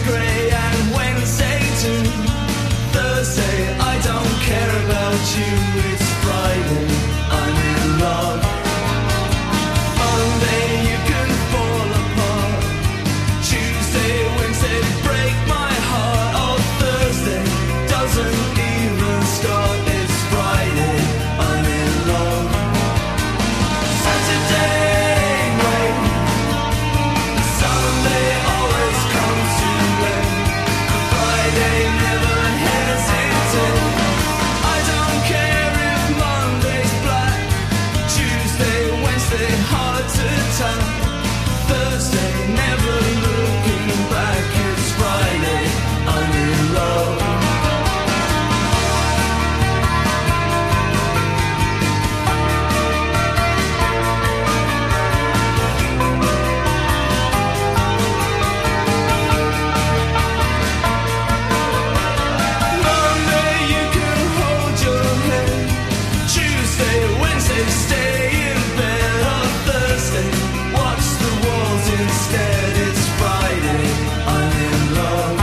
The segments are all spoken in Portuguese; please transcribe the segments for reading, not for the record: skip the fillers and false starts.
grey and Wednesday too. Thursday, I don't care about you. It's Friday, I'm in love. Monday, you can fall apart. Tuesday, Wednesday, break my heart. Oh, Thursday doesn't even start. It's Friday, I'm in love. Saturday, wait. Sunday always comes too late. Friday never hesitates. I don't care if Monday's black. Tuesday, Wednesday, hard to tell. Thursday, never looking back. It's Friday, I'm in love. Monday, you can hold your head. Tuesday, Wednesday, stay in bed. On Thursday, watch the walls instead. It's Friday, I'm in love.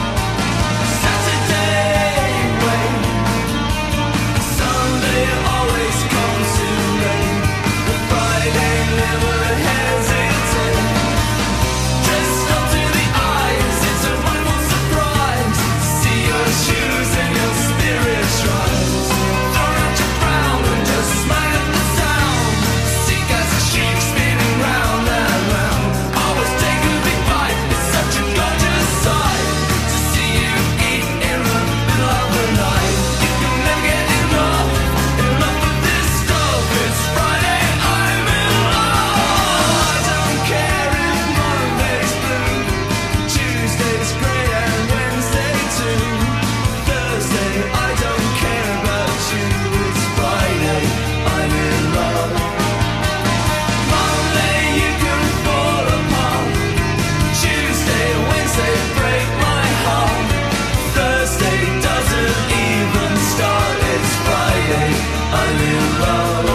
Saturday, wait. Sunday always comes too late. But Friday never hesitates. Dressed up to the eyes, it's a wonderful surprise. See your shoes and your spirits rise. Throw out your crown and just smile at the sound. See guys a sheep spinning round and round. Always take a big bite, it's such a gorgeous sight. To see you eat in the middle of the night. You can never get enough of this stuff. It's Friday, I'm in love. I don't care if Monday's blue. Tuesday's grey and Wednesday too. Thursday, I don't care about you. It's Friday, I'm in love. Monday, you can fall apart. Tuesday, Wednesday, break my heart. Thursday doesn't even start. It's Friday, I'm in love.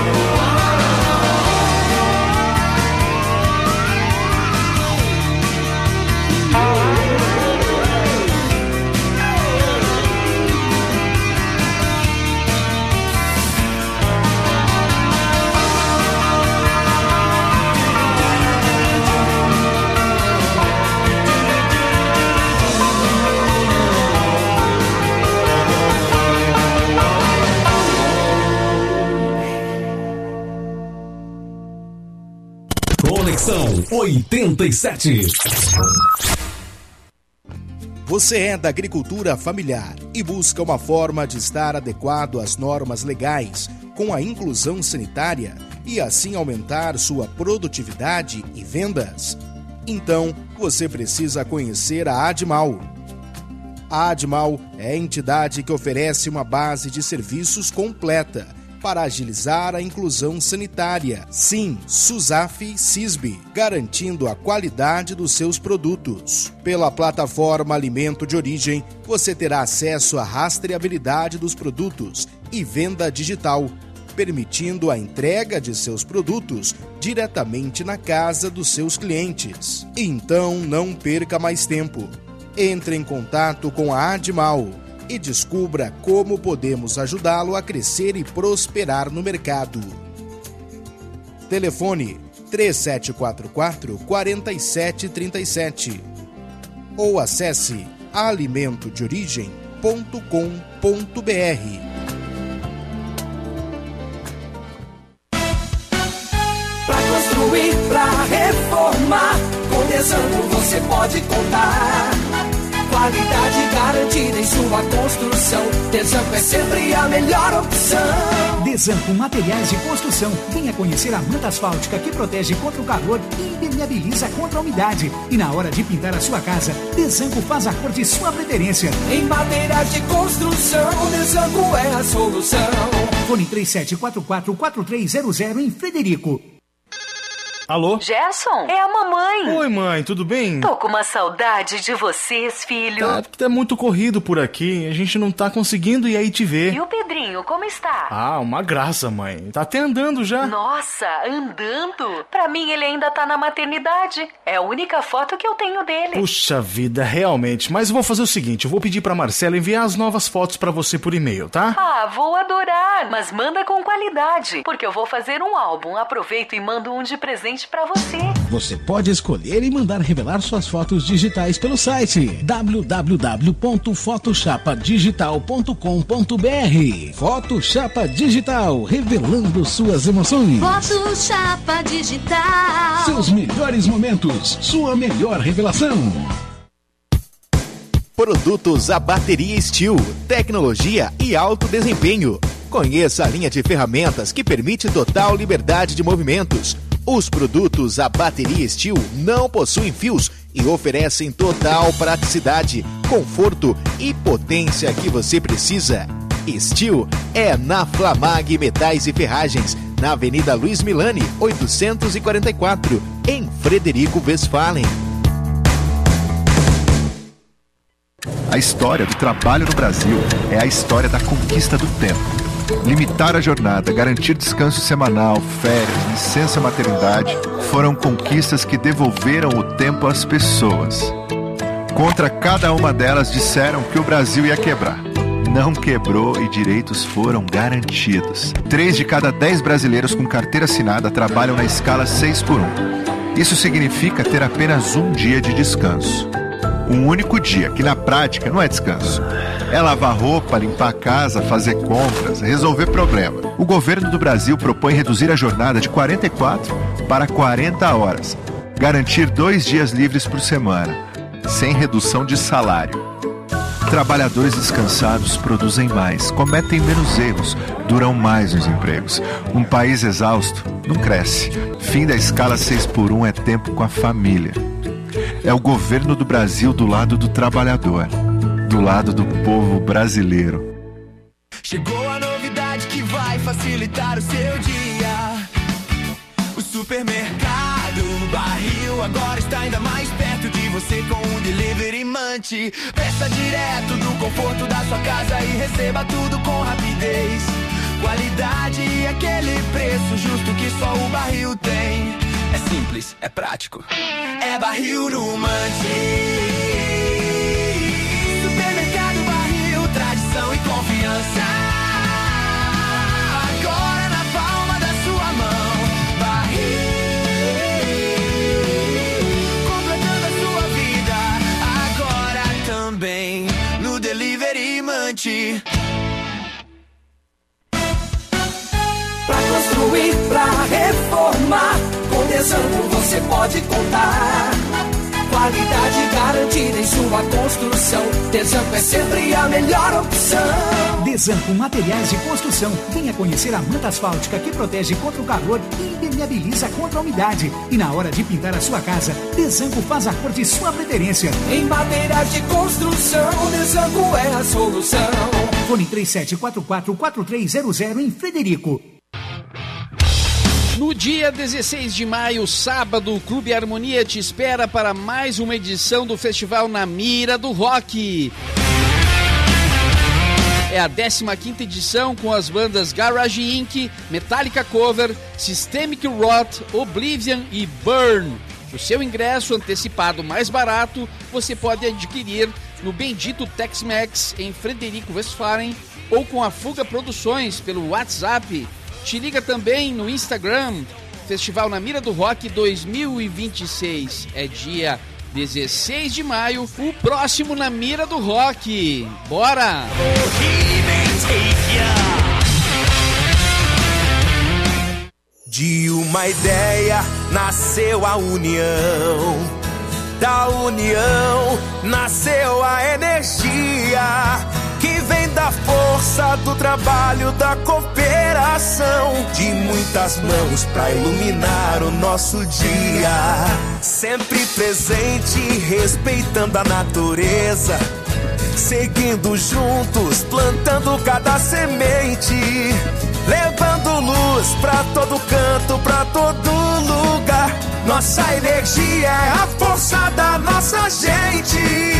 Conexão 87. Você é da agricultura familiar e busca uma forma de estar adequado às normas legais, com a inclusão sanitária e assim aumentar sua produtividade e vendas? Então, você precisa conhecer a Admal. A Admal é a entidade que oferece uma base de serviços completa para agilizar a inclusão sanitária. Sim, SUSAF-CISB, garantindo a qualidade dos seus produtos. Pela plataforma Alimento de Origem, você terá acesso à rastreabilidade dos produtos e venda digital, permitindo a entrega de seus produtos diretamente na casa dos seus clientes. Então, não perca mais tempo. Entre em contato com a Admal e descubra como podemos ajudá-lo a crescer e prosperar no mercado. Telefone 3744-4737 ou acesse alimentodeorigem.com.br. Pra construir, pra reformar, com Desanco você pode contar. Qualidade garantida em sua construção. Desanco é sempre a melhor opção. Desanco Materiais de Construção. Venha conhecer a manta asfáltica que protege contra o calor e impermeabiliza contra a umidade. E na hora de pintar a sua casa, Desanco faz a cor de sua preferência. Em materiais de construção, Desanco é a solução. Fone 3744-4300 em Frederico. Alô? Gerson, é a mamãe. Oi, mãe, tudo bem? Tô com uma saudade de vocês, filho. Tá muito corrido por aqui, a gente não tá conseguindo ir aí te ver. E o Pedrinho, como está? Ah, uma graça, mãe. Tá até andando já. Nossa, andando? Pra mim ele ainda tá na maternidade. É a única foto que eu tenho dele. Puxa vida, realmente. Mas eu vou fazer o seguinte, eu vou pedir pra Marcela enviar as novas fotos pra você por e-mail, tá? Ah, vou adorar, mas manda com qualidade, porque eu vou fazer um álbum. Aproveito e mando um de presente pra você. Você pode escolher e mandar revelar suas fotos digitais pelo site www.photochapadigital.com.br. Photochapa Digital, revelando suas emoções. Photochapa Digital. Seus melhores momentos, sua melhor revelação. Produtos a bateria Steel, tecnologia e alto desempenho. Conheça a linha de ferramentas que permite total liberdade de movimentos. Os produtos a bateria Steel não possuem fios e oferecem total praticidade, conforto e potência que você precisa. Steel é na Flamag Metais e Ferragens, na Avenida Luiz Milani, 844, em Frederico Westphalen. A história do trabalho no Brasil é a história da conquista do tempo. Limitar a jornada, garantir descanso semanal, férias, licença maternidade foram conquistas que devolveram o tempo às pessoas. Contra cada uma delas disseram que o Brasil ia quebrar. Não quebrou e direitos foram garantidos. 3 de cada 10 brasileiros com carteira assinada trabalham na escala 6x1. Isso significa ter apenas um dia de descanso. Um único dia, que na prática não é descanso. É lavar roupa, limpar a casa, fazer compras, resolver problema. O governo do Brasil propõe reduzir a jornada de 44 para 40 horas. Garantir 2 dias livres por semana, sem redução de salário. Trabalhadores descansados produzem mais, cometem menos erros, duram mais nos empregos. Um país exausto não cresce. Fim da escala 6x1 é tempo com a família. É o governo do Brasil do lado do trabalhador, do lado do povo brasileiro. Chegou a novidade que vai facilitar o seu dia. O supermercado Barril agora está ainda mais perto de você com o Delivery Munch. Peça direto do conforto da sua casa e receba tudo com rapidez. Qualidade e aquele preço justo que só o Barril tem. É simples, é prático. É Barril no Munch. Supermercado Barril, tradição e confiança. Agora na palma da sua mão. Barril, completando a sua vida. Agora também no Delivery Munch. Pra construir, pra reformar, com Desanco você pode contar. Qualidade garantida em sua construção. Desanco é sempre a melhor opção. Desanco Materiais de Construção. Venha conhecer a manta asfáltica que protege contra o calor e impermeabiliza contra a umidade. E na hora de pintar a sua casa, Desanco faz a cor de sua preferência. Em materiais de construção, Desanco é a solução. Fone 3744-4300 em Frederico. No dia 16 de maio, sábado, o Clube Harmonia te espera para mais uma edição do Festival Na Mira do Rock. É a 15ª edição com as bandas Garage Inc., Metallica Cover, Systemic Rot, Oblivion e Burn. O seu ingresso antecipado mais barato você pode adquirir no Bendito Tex-Mex em Frederico Westphalen ou com a Fuga Produções pelo WhatsApp. Te liga também no Instagram, Festival Na Mira do Rock 2026. É dia 16 de maio, o próximo Na Mira do Rock. Bora! De uma ideia nasceu a união. Da união nasceu a energia que vem da força do trabalho, da cooperação, de muitas mãos pra iluminar o nosso dia. Sempre presente, respeitando a natureza, seguindo juntos, plantando cada semente, levando luz pra todo canto, pra todo lugar. Nossa energia é a força da nossa gente.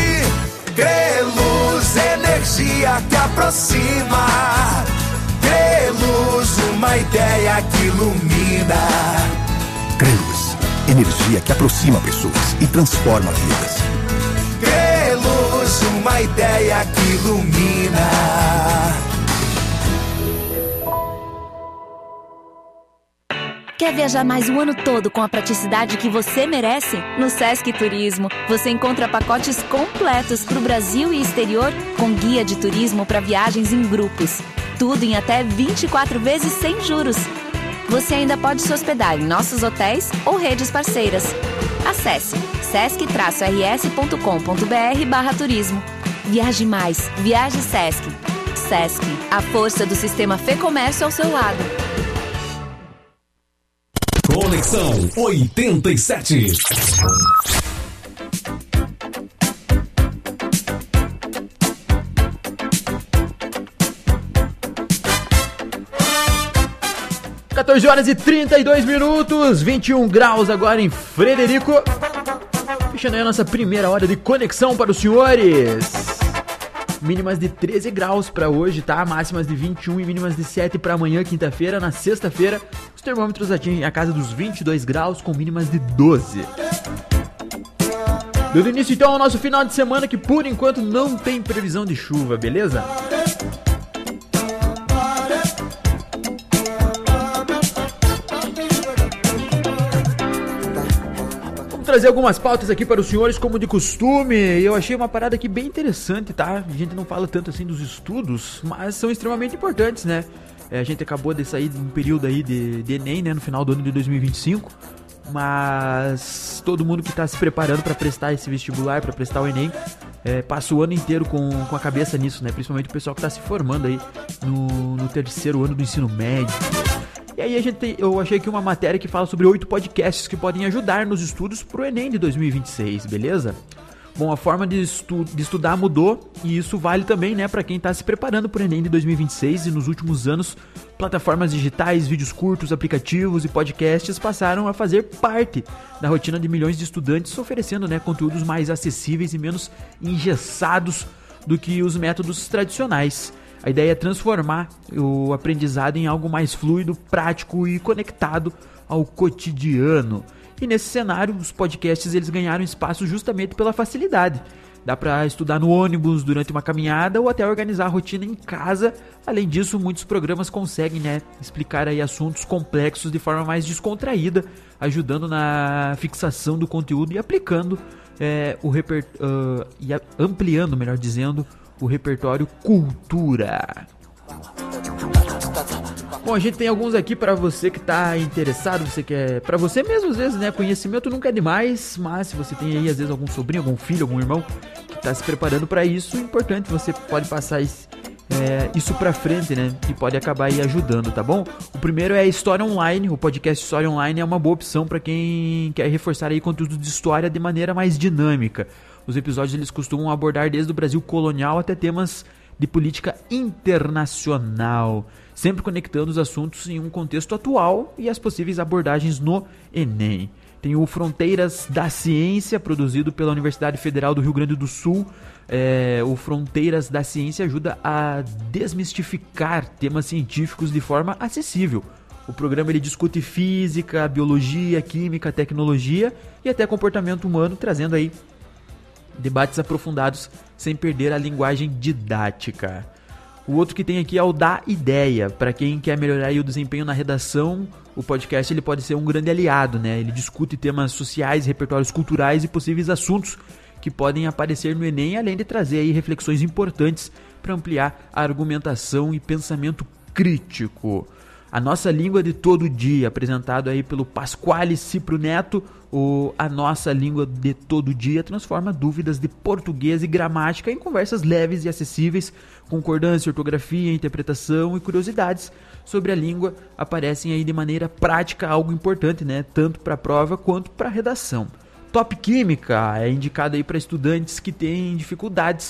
Creluz, energia que aproxima. Creluz, uma ideia que ilumina. Creluz, energia que aproxima pessoas e transforma vidas. Creluz, uma ideia que ilumina. Quer viajar mais o ano todo com a praticidade que você merece? No Sesc Turismo, você encontra pacotes completos para o Brasil e exterior, com guia de turismo para viagens em grupos. Tudo em até 24 vezes sem juros. Você ainda pode se hospedar em nossos hotéis ou redes parceiras. Acesse sesc-rs.com.br/turismo. Viaje mais, viaje Sesc. Sesc, a força do sistema Fê Comércio ao seu lado. Conexão 87. Horas e 32 minutos, 21 graus agora em Frederico. Fechando aí a nossa primeira hora de conexão para os senhores. Mínimas de 13 graus para hoje, tá? Máximas de 21 e mínimas de 7 para amanhã, quinta-feira. Na sexta-feira, os termômetros atingem a casa dos 22 graus com mínimas de 12. Dando início então ao nosso final de semana, que por enquanto não tem previsão de chuva, beleza? Trazer algumas pautas aqui para os senhores, como de costume. Eu achei uma parada aqui bem interessante, tá? A gente não fala tanto assim dos estudos, mas são extremamente importantes, né? A gente acabou de sair de um período aí de Enem, né? No final do ano de 2025. Mas todo mundo que está se preparando para prestar esse vestibular, para prestar o Enem, passa o ano inteiro com a cabeça nisso, né? Principalmente o pessoal que está se formando aí no terceiro ano do ensino médio. E aí eu achei aqui uma matéria que fala sobre 8 podcasts que podem ajudar nos estudos pro Enem de 2026, beleza? Bom, a forma de estudar mudou e isso vale também, né, para quem está se preparando pro Enem de 2026 e nos últimos anos, plataformas digitais, vídeos curtos, aplicativos e podcasts passaram a fazer parte da rotina de milhões de estudantes, oferecendo, né, conteúdos mais acessíveis e menos engessados do que os métodos tradicionais. A ideia é transformar o aprendizado em algo mais fluido, prático e conectado ao cotidiano. E nesse cenário, os podcasts eles ganharam espaço justamente pela facilidade. Dá para estudar no ônibus, durante uma caminhada ou até organizar a rotina em casa. Além disso, muitos programas conseguem, né, explicar aí assuntos complexos de forma mais descontraída, ajudando na fixação do conteúdo e aplicando ampliando, melhor dizendo, o repertório cultura. Bom, a gente tem alguns aqui para você que tá interessado, você quer, para você mesmo às vezes, né, conhecimento nunca é demais, mas se você tem aí às vezes algum sobrinho, algum filho, algum irmão que tá se preparando para isso, é importante, você pode passar isso pra frente, né, e pode acabar aí ajudando, tá bom? O primeiro é História Online. O podcast História Online é uma boa opção para quem quer reforçar aí conteúdo de história de maneira mais dinâmica. Os episódios eles costumam abordar desde o Brasil colonial até temas de política internacional, sempre conectando os assuntos em um contexto atual e as possíveis abordagens no Enem. Tem o Fronteiras da Ciência, produzido pela Universidade Federal do Rio Grande do Sul. O Fronteiras da Ciência ajuda a desmistificar temas científicos de forma acessível. O programa ele discute física, biologia, química, tecnologia e até comportamento humano, trazendo aí debates aprofundados sem perder a linguagem didática. O outro que tem aqui é o Da Ideia. Para quem quer melhorar aí o desempenho na redação, o podcast ele pode ser um grande aliado, né? Ele discute temas sociais, repertórios culturais e possíveis assuntos que podem aparecer no Enem, além de trazer aí reflexões importantes para ampliar a argumentação e pensamento crítico. A Nossa Língua de Todo Dia, apresentado aí pelo Pasquale Cipro Neto. A Nossa Língua de Todo Dia transforma dúvidas de português e gramática em conversas leves e acessíveis. Concordância, ortografia, interpretação e curiosidades sobre a língua aparecem aí de maneira prática, algo importante, né? Tanto para a prova quanto para a redação. Top Química é indicado aí para estudantes que têm dificuldades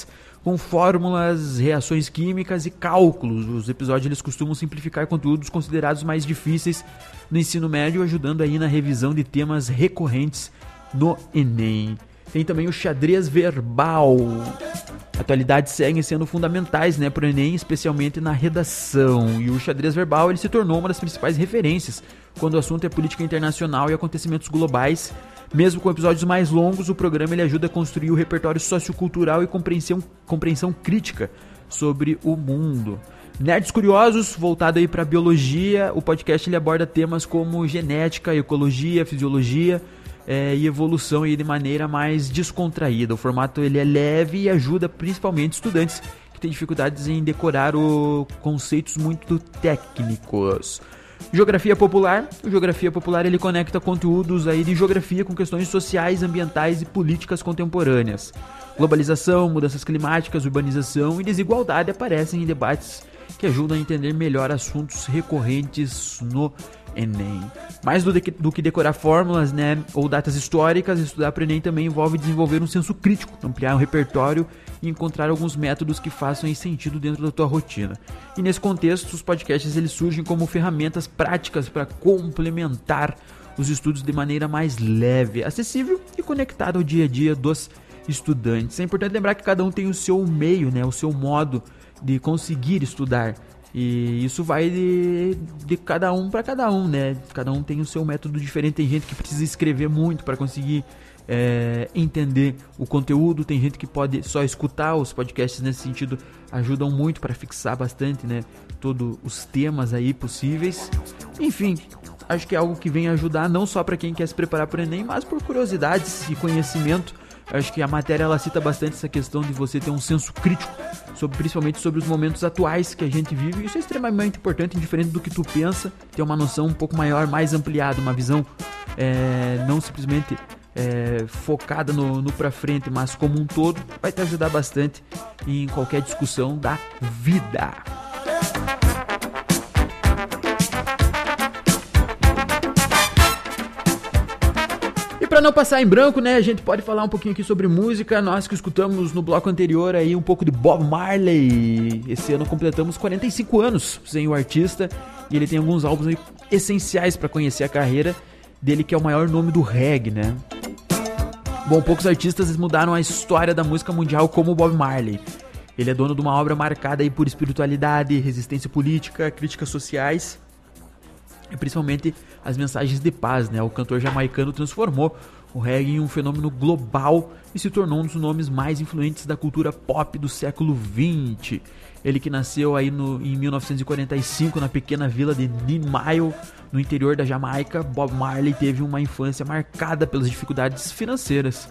com fórmulas, reações químicas e cálculos. Os episódios eles costumam simplificar conteúdos considerados mais difíceis no ensino médio, ajudando aí na revisão de temas recorrentes no Enem. Tem também o xadrez verbal. Atualidades seguem sendo fundamentais, né, para o Enem, especialmente na redação. E o xadrez verbal ele se tornou uma das principais referências quando o assunto é política internacional e acontecimentos globais. Mesmo com episódios mais longos, o programa ele ajuda a construir o repertório sociocultural e compreensão crítica sobre o mundo. Nerds Curiosos, voltado aí para biologia, o podcast ele aborda temas como genética, ecologia, fisiologia e evolução aí de maneira mais descontraída. O formato ele é leve e ajuda principalmente estudantes que têm dificuldades em decorar conceitos muito técnicos. Geografia Popular. O Geografia Popular ele conecta conteúdos aí de geografia com questões sociais, ambientais e políticas contemporâneas. Globalização, mudanças climáticas, urbanização e desigualdade aparecem em debates que ajudam a entender melhor assuntos recorrentes no Enem. Mais do que decorar fórmulas, né, ou datas históricas, estudar para o Enem também envolve desenvolver um senso crítico, ampliar o repertório e encontrar alguns métodos que façam sentido dentro da tua rotina. E nesse contexto, os podcasts eles surgem como ferramentas práticas para complementar os estudos de maneira mais leve, acessível e conectada ao dia a dia dos estudantes. É importante lembrar que cada um tem o seu meio, né, o seu modo de conseguir estudar. E isso vai de cada um para cada um, né? Cada um tem o seu método diferente. Tem gente que precisa escrever muito para conseguir entender o conteúdo. Tem gente que pode só escutar. Os podcasts nesse sentido ajudam muito para fixar bastante, né, todos os temas aí possíveis. Enfim, acho que é algo que vem ajudar não só para quem quer se preparar para o Enem, mas por curiosidades e conhecimento. Acho que a matéria ela cita bastante essa questão de você ter um senso crítico, principalmente sobre os momentos atuais que a gente vive. E isso é extremamente importante, indiferente do que tu pensa, ter uma noção um pouco maior, mais ampliada, uma visão não simplesmente focada no pra frente, mas como um todo, vai te ajudar bastante em qualquer discussão da vida. E para não passar em branco, né, a gente pode falar um pouquinho aqui sobre música. Nós que escutamos no bloco anterior aí um pouco de Bob Marley. Esse ano completamos 45 anos sem o artista e ele tem alguns álbuns aí essenciais para conhecer a carreira dele, que é o maior nome do reggae, né? Bom, poucos artistas mudaram a história da música mundial como o Bob Marley. Ele é dono de uma obra marcada aí por espiritualidade, resistência política, críticas sociais e principalmente as mensagens de paz, né? O cantor jamaicano transformou o reggae em um fenômeno global e se tornou um dos nomes mais influentes da cultura pop do século XX. Ele que nasceu aí em 1945 na pequena vila de Nine no interior da Jamaica, Bob Marley teve uma infância marcada pelas dificuldades financeiras.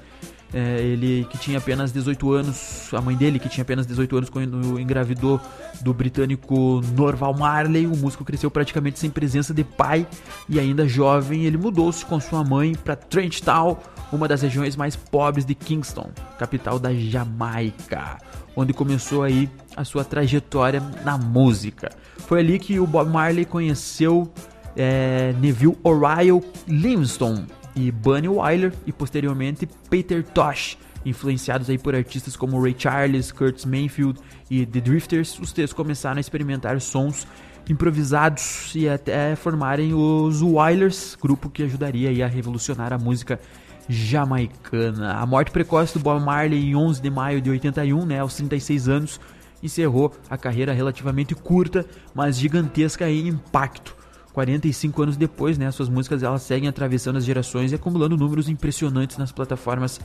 Ele que tinha apenas 18 anos, a mãe dele que tinha apenas 18 anos quando engravidou do britânico Norval Marley, o músico cresceu praticamente sem presença de pai e ainda jovem ele mudou-se com sua mãe para Trench Town, uma das regiões mais pobres de Kingston, capital da Jamaica, onde começou aí a sua trajetória na música. Foi ali que o Bob Marley conheceu Neville O'Reilly Livingstone e Bunny Wailer e posteriormente Peter Tosh, influenciados aí por artistas como Ray Charles, Curtis Mayfield e The Drifters. Os três começaram a experimentar sons improvisados e até formarem os Wailers, grupo que ajudaria aí a revolucionar a música jamaicana. A morte precoce do Bob Marley em 11 de maio de 81, né, aos 36 anos, encerrou a carreira relativamente curta, mas gigantesca em impacto. 45 anos depois, né, suas músicas elas seguem atravessando as gerações e acumulando números impressionantes nas plataformas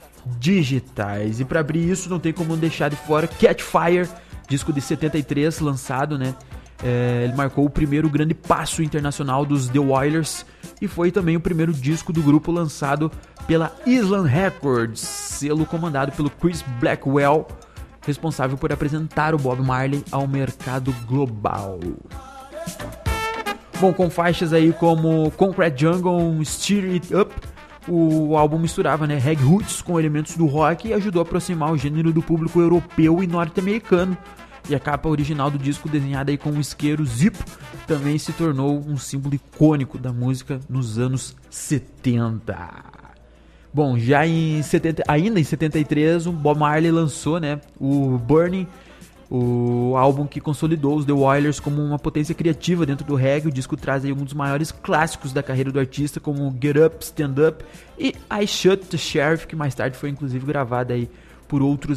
digitais. E para abrir isso, não tem como deixar de fora Catch Fire, disco de 73 lançado, né? Ele marcou o primeiro grande passo internacional dos The Wailers e foi também o primeiro disco do grupo lançado pela Island Records, selo comandado pelo Chris Blackwell, responsável por apresentar o Bob Marley ao mercado global. Bom, com faixas aí como Concrete Jungle, Stir It Up, o álbum misturava, né, reggae roots com elementos do rock e ajudou a aproximar o gênero do público europeu e norte-americano. E a capa original do disco, desenhada aí com um isqueiro Zippo, também se tornou um símbolo icônico da música nos anos 70. Bom, ainda em 73, o Bob Marley lançou, né, o Burning, o álbum que consolidou os The Wailers como uma potência criativa dentro do reggae. O disco traz aí um dos maiores clássicos da carreira do artista, como Get Up, Stand Up e I Shot the Sheriff, que mais tarde foi inclusive gravada aí por outros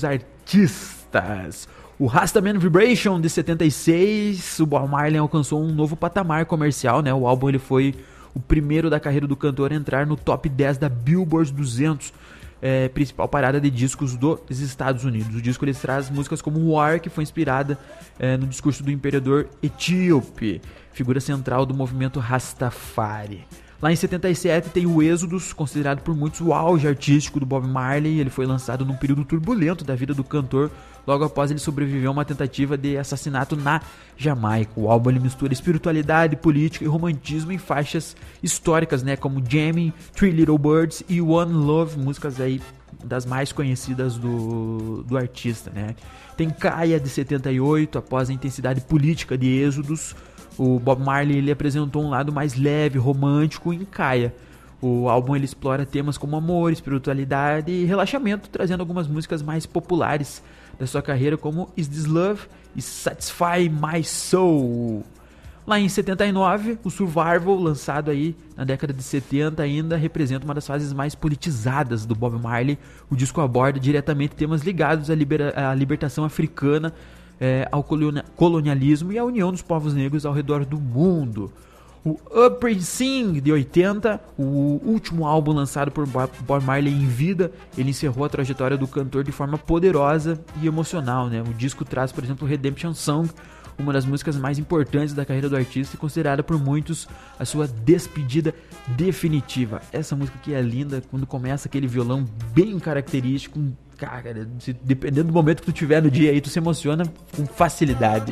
artistas. O Rastaman Vibration de 76, o Bob Marley alcançou um novo patamar comercial, né? O álbum ele foi o primeiro da carreira do cantor a entrar no top 10 da Billboard 200, principal parada de discos dos Estados Unidos. O disco ele traz músicas como War, que foi inspirada no discurso do imperador etíope, figura central do movimento Rastafari. Lá em 77 tem o Êxodos, considerado por muitos o auge artístico do Bob Marley. Ele foi lançado num período turbulento da vida do cantor, logo após ele sobreviver a uma tentativa de assassinato na Jamaica. O álbum ele mistura espiritualidade, política e romantismo em faixas históricas, né, como Jamming, Three Little Birds e One Love, músicas aí das mais conhecidas do artista, né. Tem Kaya de 78, após a intensidade política de Êxodos, o Bob Marley ele apresentou um lado mais leve, romântico em Kaya. O álbum ele explora temas como amor, espiritualidade e relaxamento, trazendo algumas músicas mais populares da sua carreira, como Is This Love e Satisfy My Soul. Lá em 79, o Survival, lançado aí na década de 70, ainda representa uma das fases mais politizadas do Bob Marley. O disco aborda diretamente temas ligados à libertação africana, ao colonialismo e à união dos povos negros ao redor do mundo. O Uprising Sing, de 80, o último álbum lançado por Bob Marley em vida, ele encerrou a trajetória do cantor de forma poderosa e emocional, né? O disco traz, por exemplo, Redemption Song, uma das músicas mais importantes da carreira do artista e considerada por muitos a sua despedida definitiva. Essa música aqui é linda, quando começa aquele violão bem característico, cara, dependendo do momento que tu tiver no dia aí, tu se emociona com facilidade.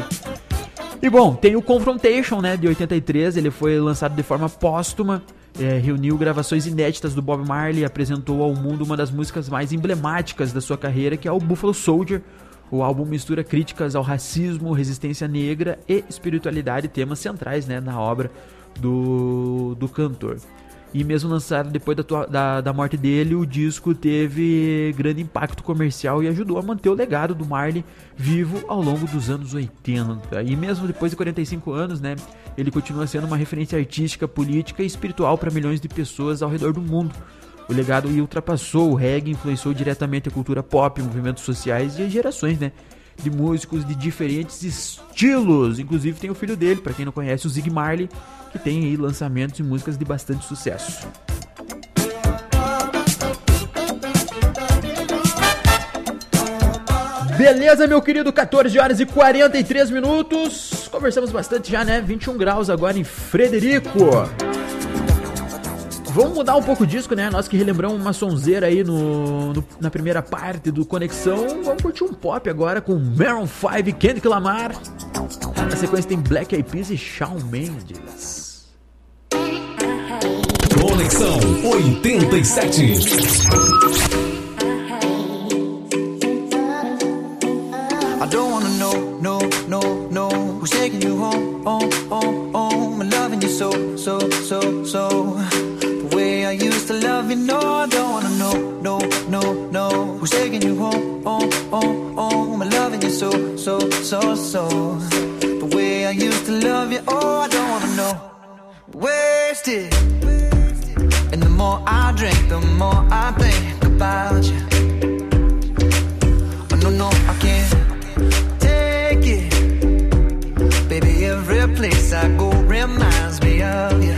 E bom, tem o Confrontation, né, de 83, ele foi lançado de forma póstuma, reuniu gravações inéditas do Bob Marley e apresentou ao mundo uma das músicas mais emblemáticas da sua carreira, que é o Buffalo Soldier. O álbum mistura críticas ao racismo, resistência negra e espiritualidade, temas centrais, né, na obra do cantor. E mesmo lançado depois da morte dele, o disco teve grande impacto comercial e ajudou a manter o legado do Marley vivo ao longo dos anos 80. E mesmo depois de 45 anos, né, ele continua sendo uma referência artística, política e espiritual para milhões de pessoas ao redor do mundo. O legado ultrapassou o reggae, influenciou diretamente a cultura pop, movimentos sociais e gerações, né, de músicos de diferentes estilos. Inclusive tem o filho dele, para quem não conhece, o Zig Marley, que tem aí lançamentos e músicas de bastante sucesso. Beleza, meu querido, 14 horas e 43 minutos. Conversamos bastante já, né? 21 graus agora em Frederico. Vamos mudar um pouco o disco, né? Nós que relembramos uma sonzeira aí na primeira parte do Conexão. Vamos curtir um pop agora com Maroon 5 e Kendrick Lamar. Na sequência tem Black Eyed Peas e Shawn Mendes. Conexão 87. I don't wanna know who's taking you home. I'm loving you so. The way I used to love you, no, I don't wanna know who's taking you home. I'm loving you so. The way I used to love you, oh, I don't wanna know. Wasted. And the more I drink, the more I think about you. Oh, no, I can't take it. Baby, every place I go reminds me of you.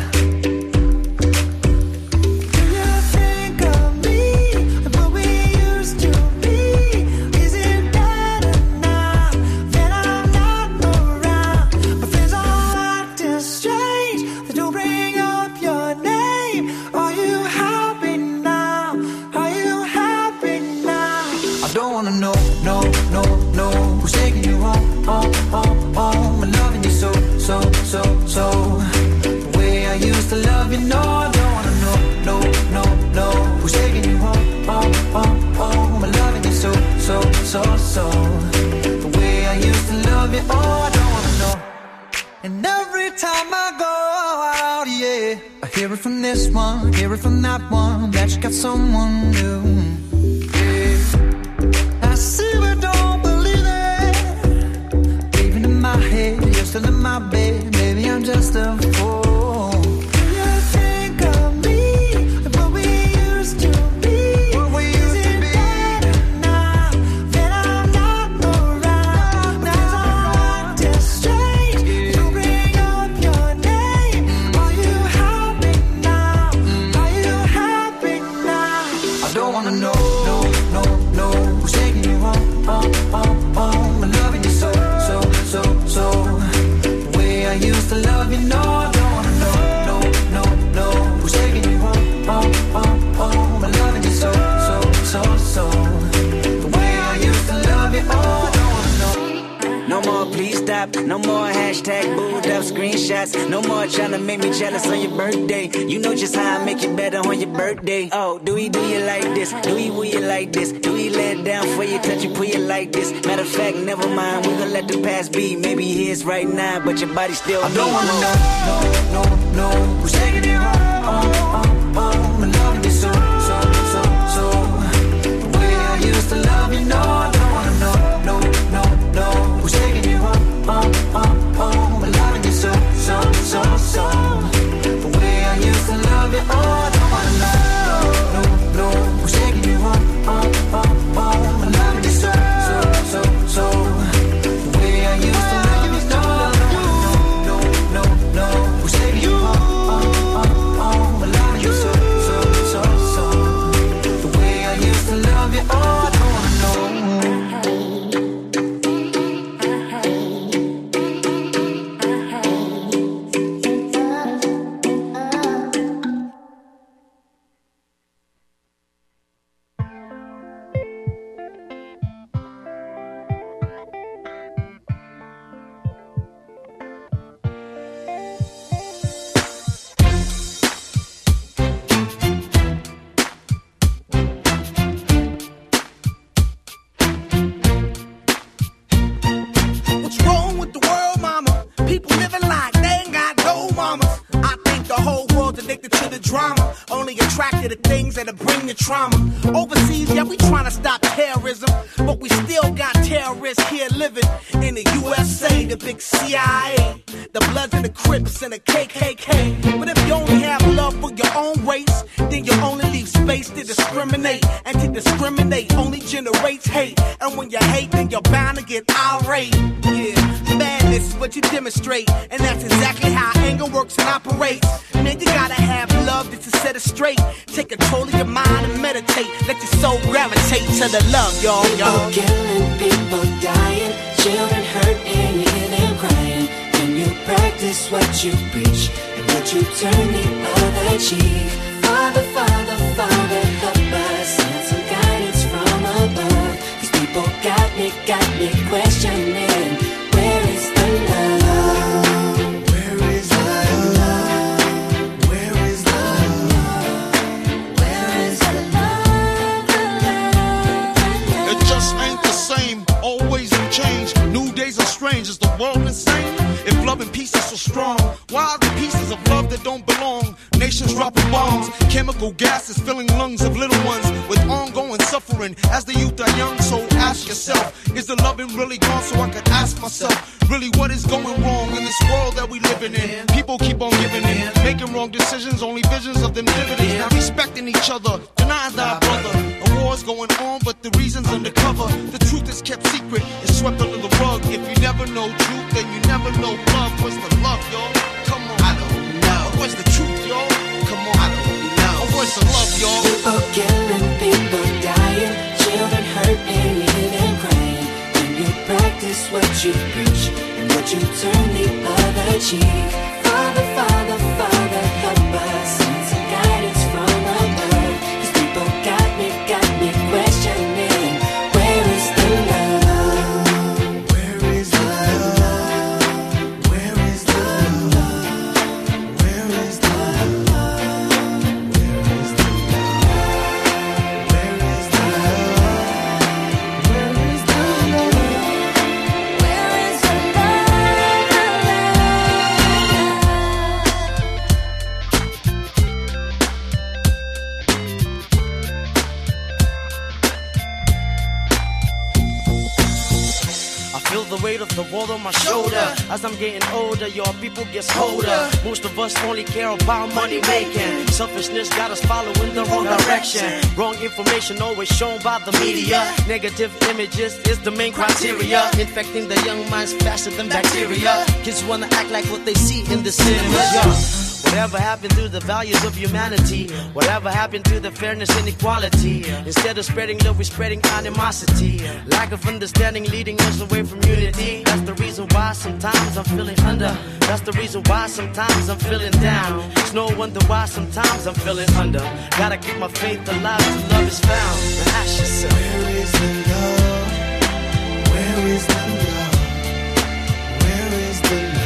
So the way I used to love you, no, I don't wanna know who's taking you home. I'm loving you so. The way I used to love you, oh, I don't wanna know. And every time I go out, yeah, Hear it from this one, hear it from that one, that you got someone new. Yeah. I see but don't believe it. Even in my head, you're still in my bed. Maybe I'm just a fool. No more hashtag booed up screenshots. No more trying to make me jealous on your birthday. You know just how I make it better on your birthday. Oh, do you like this? Do you like this? Do you let it down for you, touch you, put you like this? Matter of fact, never mind, we gon' let the past be. Maybe here's right now, but your body still I don't wanna know, who's taking it home, I'm loving you so. The way I used to love you, no, I don't wanna know, who's taking it home. I'm loving you so. The way I used to love you, I don't wanna know, who's taking you home. I'm loving you so. The way I used to love you, no, who's taking you home. I'm loving you so. The way I used to love you, I don't wanna know. Trauma. Overseas, yeah, we trying to stop terrorism, but we still got terrorists here living in the USA, the big CIA, the Bloods and the Crips and the KKK. But if you only have love for your own race, then you only leave space to discriminate. And to discriminate only generates hate. And when you hate, then you're bound to get irate. Yeah, madness is what you demonstrate, and that's exactly how anger works and operates. Man, you gotta have love just to set it straight. Take control of your mind and meditate. Let your soul gravitate to the love, y'all. People killing, people dying, children hurt and you hear them crying. When you practice what you preach and what you turn the other cheek. Father, Father, Father, help us. Send some guidance from above. These people got me questioning. Where is the love? Where is the love? Where is the love? Where is the love? It just ain't the same, always in change. New days are strange, is the world insane? If love and peace is so strong, why are the pieces of love that don't belong? Nations dropping bombs, chemical gases filling lungs of little ones with ongoing suffering as the youth are young. So ask yourself, is the loving really gone? So I could ask myself, really what is going wrong in this world that we living in? People keep on giving in, making wrong decisions, only visions of them dividends. Not respecting each other, denying thy brother. A war's going on, but the reason's undercover. The truth is kept secret, it's swept under the rug. If you never know truth, then you never know love. What's the love, y'all? Come on, I don't know. What's the truth, y'all? Come on, I don't know. What's the love, y'all? People killing, people dying, children hurt and you hear them crying. When you practice what you preach and what you turn the other cheek. Father, Father, Father, help us. Send some guidance from above. These people got me questioning. Where is the love? Where is the love? Where is the love? Where is the love? Where is the love? Where is the love? Where is the love? Where is the love? the weight of the world on my shoulder. As I'm getting older, your people gets colder. Most of us only care about money making. Selfishness got us following the wrong direction. Wrong information always shown by the media. Negative images is the main criteria. Infecting the young minds faster than bacteria. Kids wanna act like what they see in the cinema. Whatever happened to the values of humanity? Whatever happened to the fairness and equality? Instead of spreading love, we're spreading animosity. Lack of understanding leading us away from unity. That's the reason why sometimes I'm feeling under. That's the reason why sometimes I'm feeling down. It's no wonder why sometimes I'm feeling under. Gotta keep my faith alive till love is found. Now ask yourself, where is the love? Where is the love? Where is the love?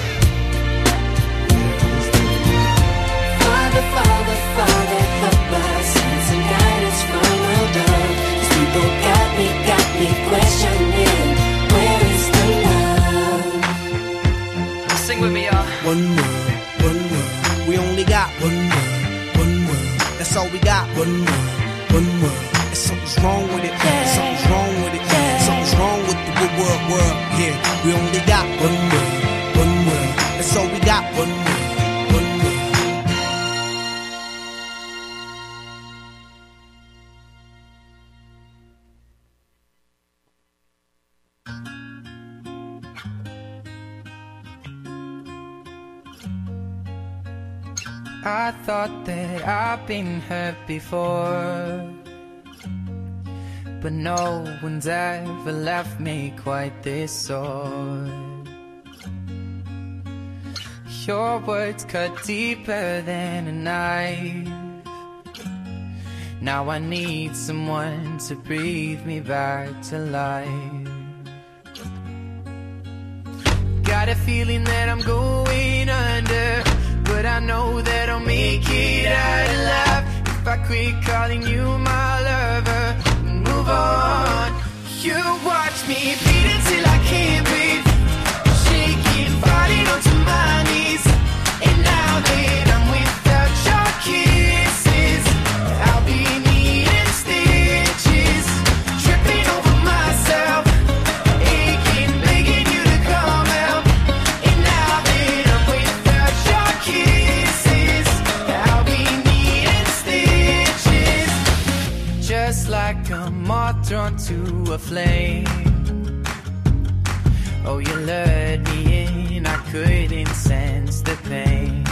Father, Father, Father, help us, send some guidance from above. These people got me questioning, where is the love? Sing with me, y'all. One world, we only got one world, that's all we got. One world, and something's wrong with it, something's wrong with it, something's wrong with the world, yeah. We only got one world, that's all we got. One world. I thought that I've been hurt before, but no one's ever left me quite this sore. Your words cut deeper than a knife. Now I need someone to breathe me back to life. Got a feeling that I'm going under, but I know that I'll make it out alive if I quit calling you my lover and move on. You watch me bleed until I can't breathe, shaking, falling onto my knees. And now that I'm without your kisses, I'll be needing stitches, tripping over myself, aching, begging you to come help. And now that I'm without your kisses, I'll be needing stitches, just like a moth drawn to a flame. Oh, you lured me in, I couldn't sense the pain.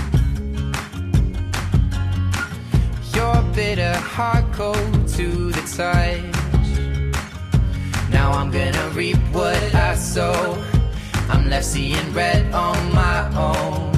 Your bitter heart cold to the touch. Now I'm gonna reap what I sow. I'm left seeing red on my own.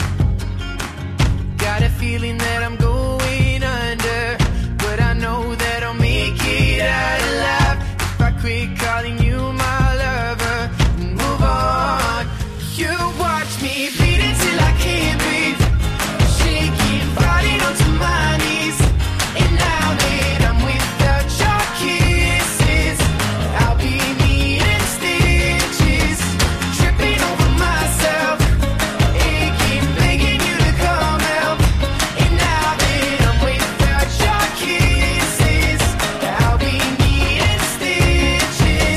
Got a feeling that I'm going under, but I know that I'll make it out alive if I quit calling you my lover and move on. You watch me bleed until I can't breathe, shaking, falling onto my knees. And now that I'm without your kisses, I'll be needing stitches, tripping over myself, aching, begging you to come help. And now that I'm without your kisses, I'll be needing stitches.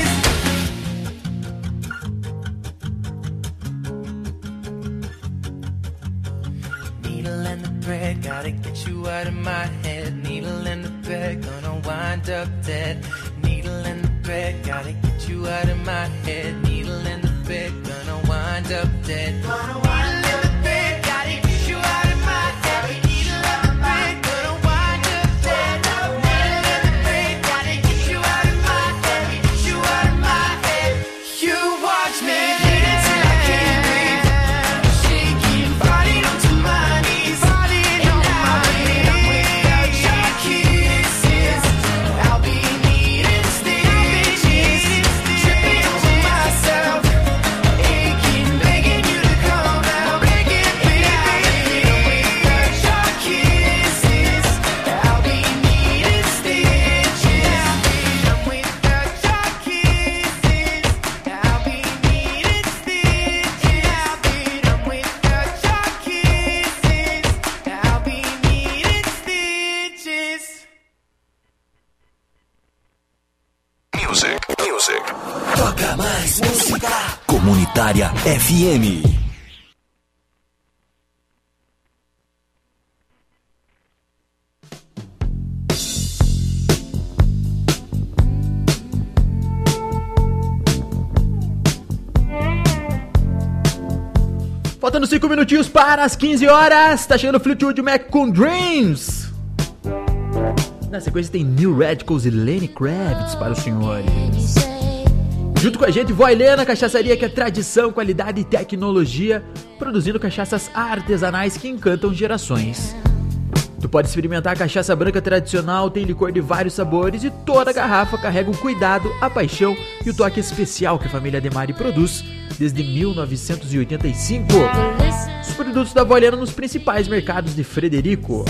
Needle and the thread, gotta get you out of my head. Needle and the thread, gonna wind up dead. Needle and the thread, gotta get you out of my head. Needle and the thread, gonna wind up dead. Needle and the thread, gotta get you out of my head. Needle and the thread, gonna wind up dead. Needle and the thread, gotta get you out of my head. Get you out of my head. You watch me bleed until I can't breathe, shaking, falling onto my knees. And now that I'm without your kisses, I'll be needing Music. Toca mais música. Comunitária FM. Faltando 5 minutinhos para as 15 horas. Tá chegando o Fleetwood Mac com Dreams. Na sequência tem New Radicals e Lenny Kravitz para os senhores. Junto com a gente, Vó Helena, cachaçaria que é tradição, qualidade e tecnologia, produzindo cachaças artesanais que encantam gerações. Tu pode experimentar a cachaça branca tradicional, tem licor de vários sabores e toda garrafa carrega o cuidado, a paixão e o toque especial que a família Demari produz desde 1985. Os produtos da Vó Helena nos principais mercados de Frederico.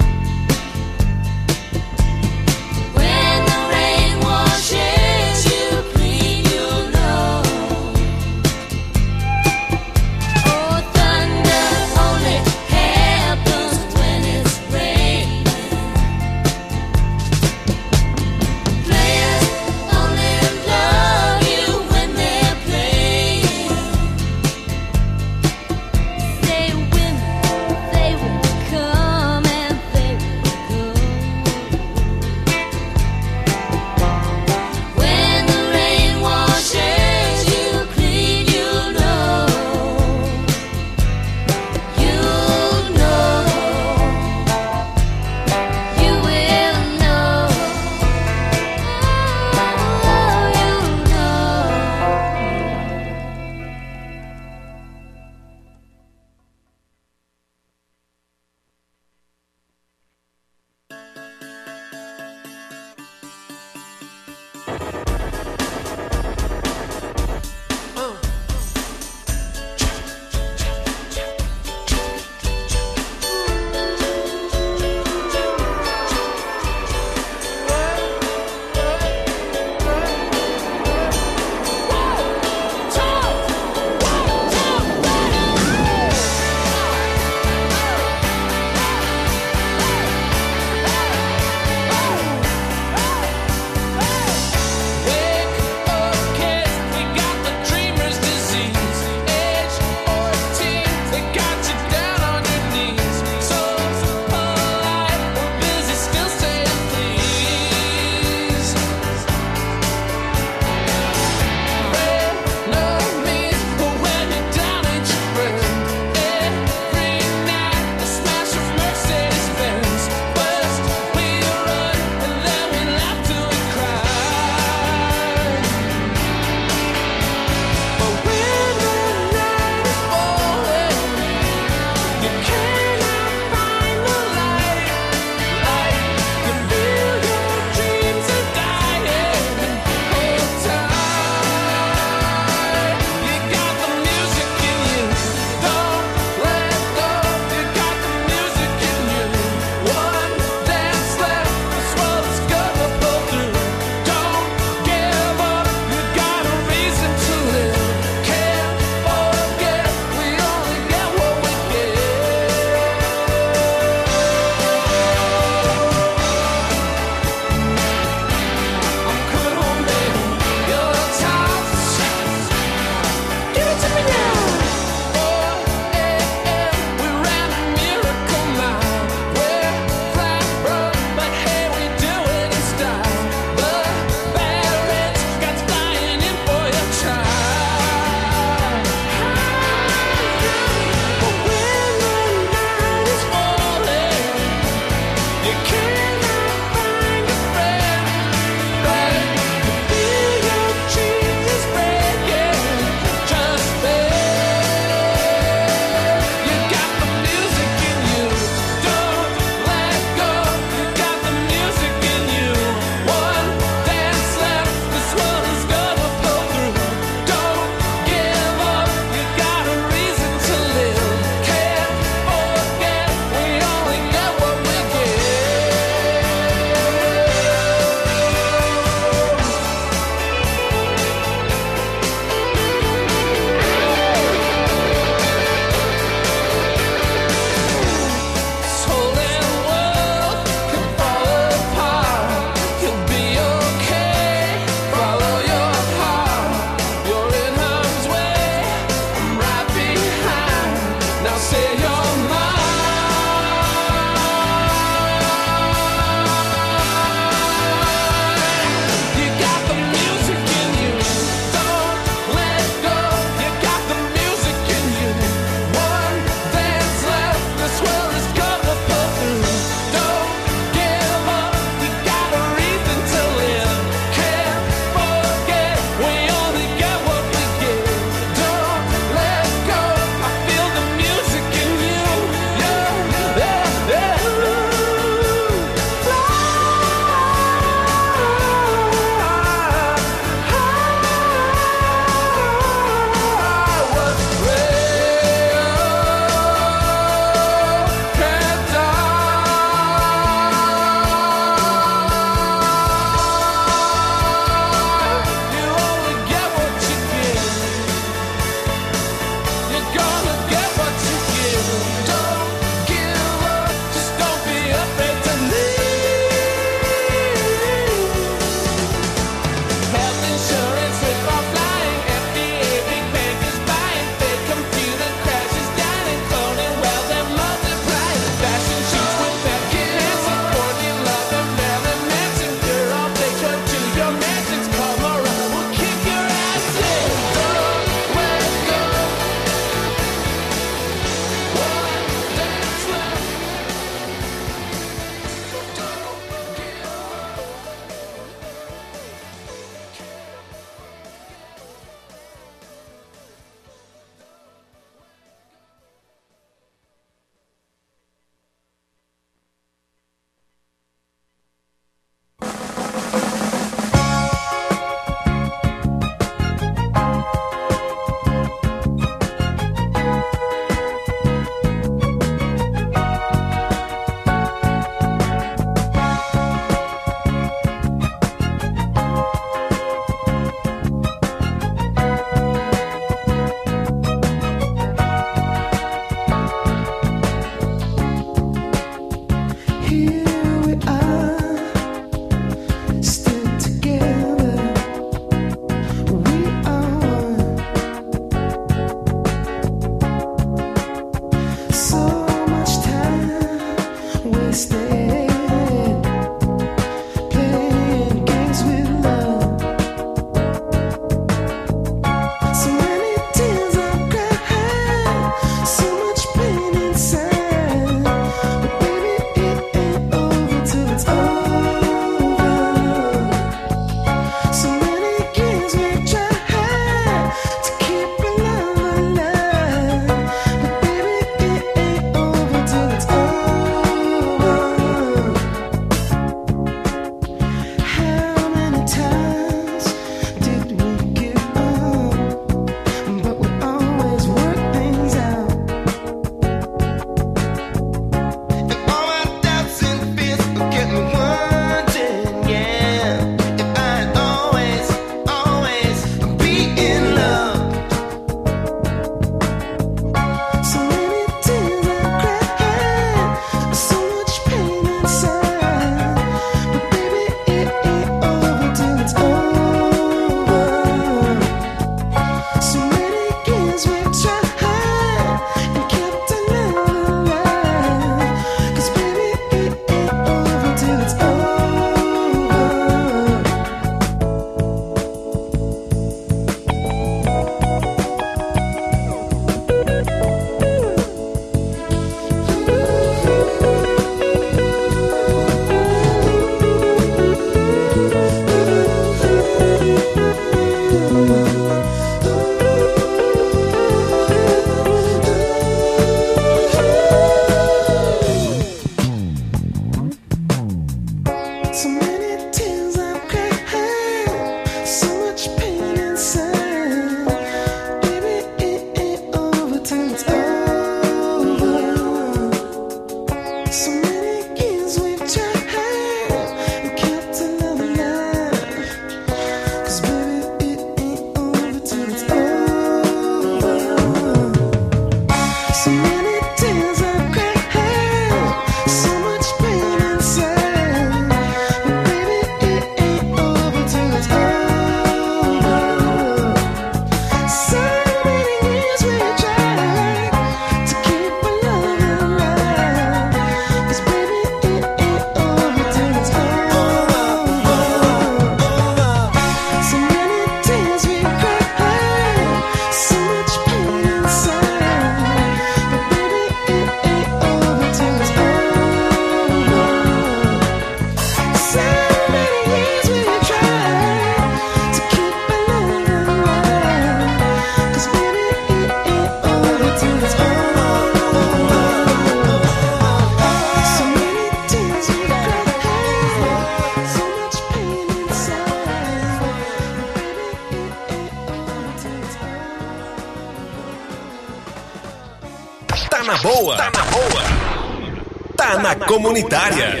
na boa. Tá na boa. Tá na comunitária.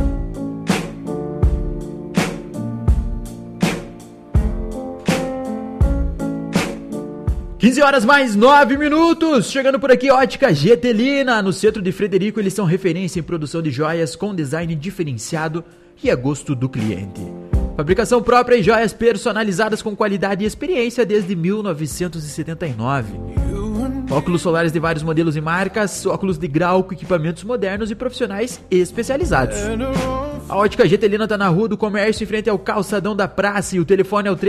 15h mais 9 minutos, chegando por aqui Ótica Getelina, no centro de Frederico. Eles são referência em produção de joias com design diferenciado e a gosto do cliente. Fabricação própria e joias personalizadas com qualidade e experiência desde 1979. Óculos solares de vários modelos e marcas, óculos de grau com equipamentos modernos e profissionais especializados. A Ótica Getelina está na Rua do Comércio, em frente ao Calçadão da Praça, e o telefone é o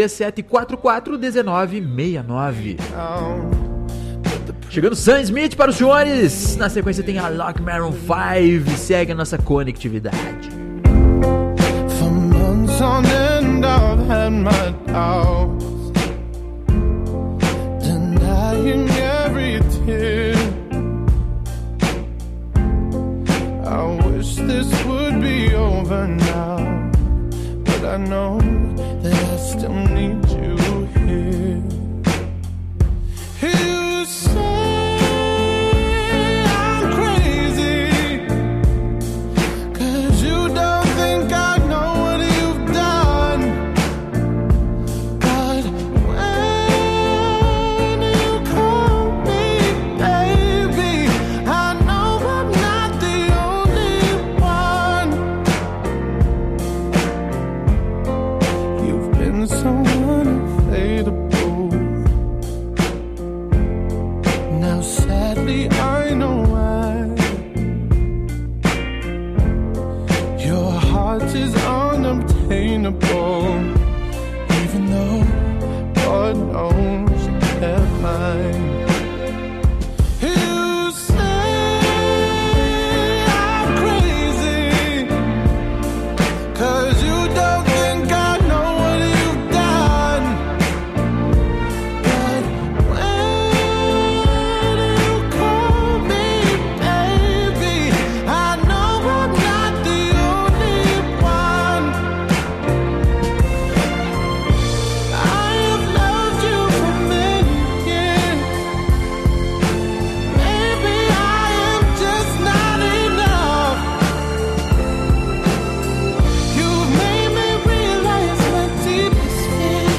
3744-1969. Chegando Sam Smith para os senhores. Na sequência tem a Lock Maroon 5. Segue a nossa conectividade. For months on end I've had my doubts, denying every tear. I wish this would be over now, but I know that I still need you here. You say I'm crazy, 'cause you don't think I know what you've done. But when you call me baby, I know I'm not the only one. You've been so unavailable. Now sadly I know why. Your heart is unobtainable, even though God knows you kept mine. You say I'm crazy, 'cause you don't think I know what you've done. But when you call me baby, I know I'm not the only one. I have loved you for many years. Maybe I am just not enough. You've made me realize my deepest fear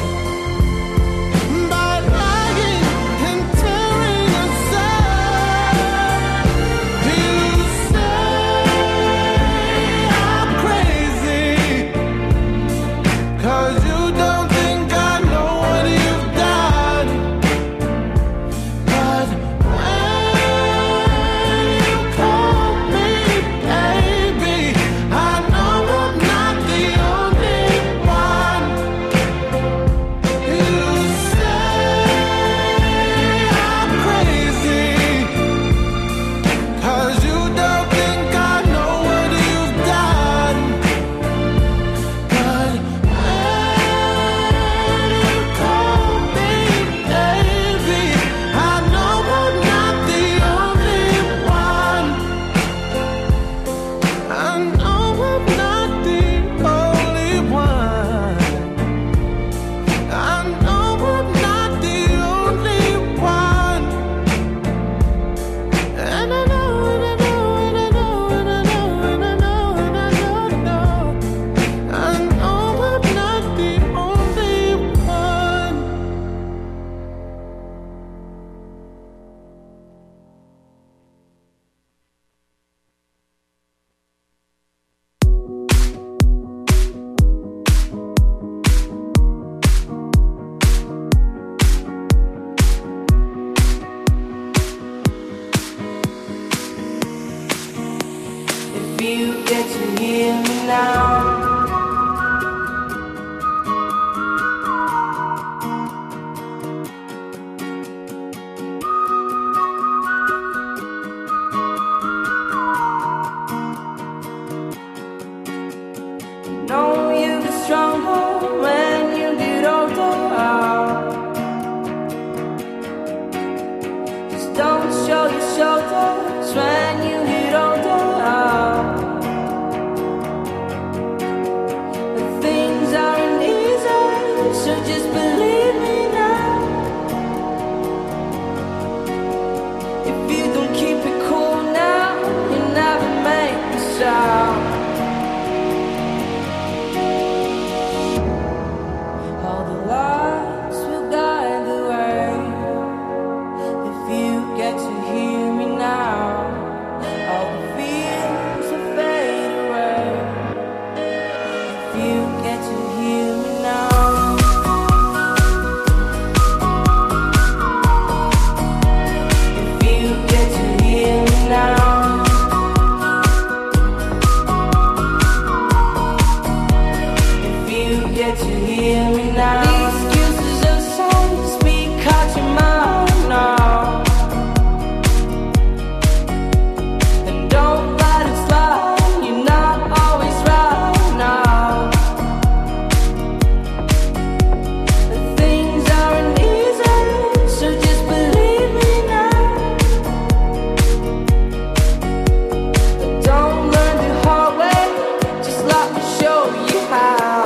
by lying and tearing us up. You say I'm crazy, 'cause you don't think I know what you've done. But when you call me baby, I know I'm not the only one. You say I'm crazy, 'cause you don't think I know what you've done. But when you call me baby, I know I'm not the only one. I know I'm not the only one. I know I'm not the only one. And I know, and I know, and I know, and I know, and I know, and I know. I know I'm not the only one. If you get to hear me now, know you get stronger when you get older. Just don't show your shoulders when you get older. get to hear me now. The excuses of so to speak caught your mind now. And don't let it slide, you're not always right now. But things aren't easy, so just believe me now. But don't learn the hard way, just let me show you how.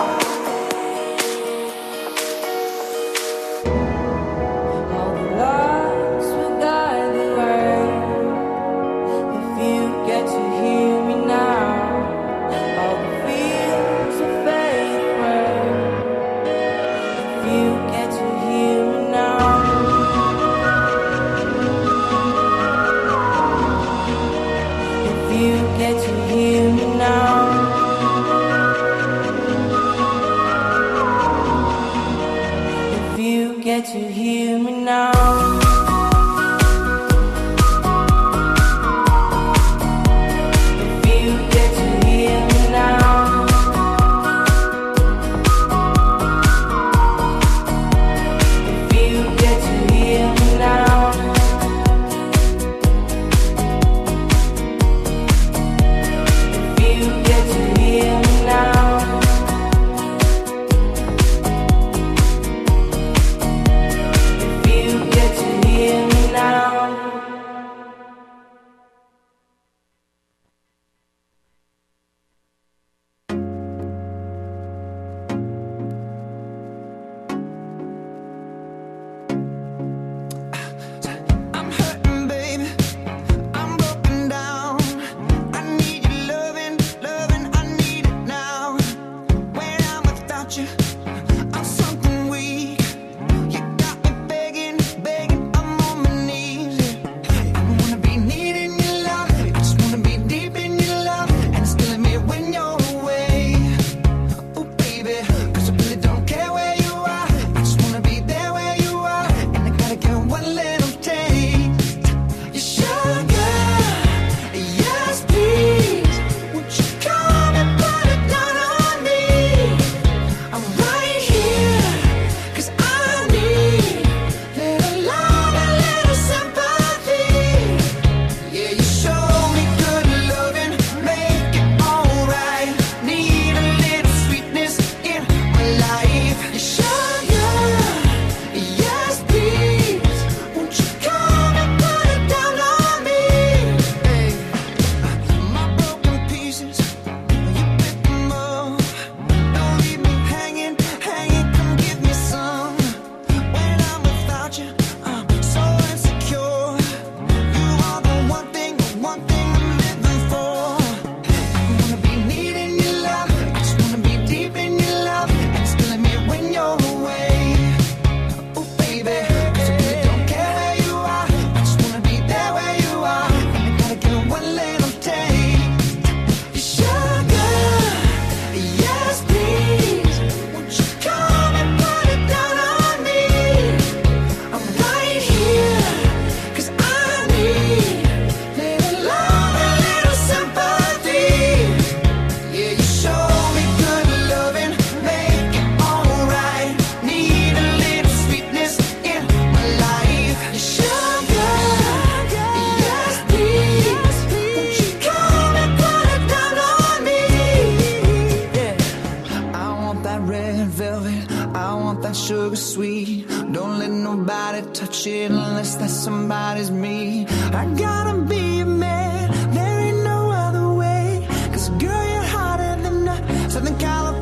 All the lights will guide the way. If you get to hear me now, all the fears will fade away. If you get to hear me now. If you get to hear me now. If you get to hear me now. If you get to hear me now. If you get to hear me now. If you get to hear me now. If you get to hear me now. I'm hurting, baby. I'm broken down. I need your loving, loving. I need it now. When I'm without you, I'm something weak. You got me begging, begging. I'm on my knees. I wanna be needing your love. I just wanna be deep in your love, and it's killing me when you're away. Oh, baby, 'cause I really don't care where you are. I just wanna be there where you are, and I gotta get one little taste. You sugar, yes please. Would you come and put it down on me? I'm right here, 'cause I need little love and little sympathy. Yeah, you show me good loving, make it alright. Need a little sweetness in my life. You sugar, yes please. Won't you come and put it down on me? Hey, my broken pieces, you pick them up. Don't leave me hanging, hanging. Come give me some. When I'm without you, I'm so insecure. You are the one thing I'm living for. I wanna be needing your love. I just wanna be deep in your love, and it's killing me when you're away. Oh, baby, 'cause I really don't care where you are. I just wanna be there where you are, and I gotta get one little taste. You sugar, yes please. Won't you come and put it down on me? I'm right here, 'cause I need little love and little sympathy. Yeah, you show me good loving, make it alright. Need a little sweetness in my life. You sugar, yes please. Won't you come and put it down on me? Yeah, I want that red velvet, I want that sugar sweet. Don't let nobody touch it unless that somebody's me. I gotta be a man, there ain't no other way. 'Cause girl, you're hotter than a Southern California